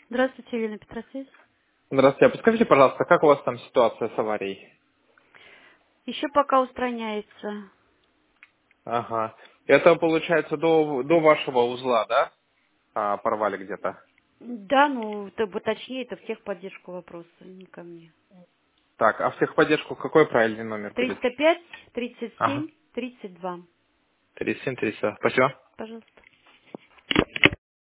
Здравствуйте, Елена Петросвязь. Здравствуйте. А подскажите, пожалуйста, как у вас там ситуация с аварией? Еще пока устраняется. Ага. Это, получается, до вашего узла, да? Порвали где-то. Да, ну, это бы точнее, это в техподдержку вопроса, не ко мне. Так, а в техподдержку какой правильный номер будет? 305 37 Ага. 32. 37 30. Спасибо. Пожалуйста.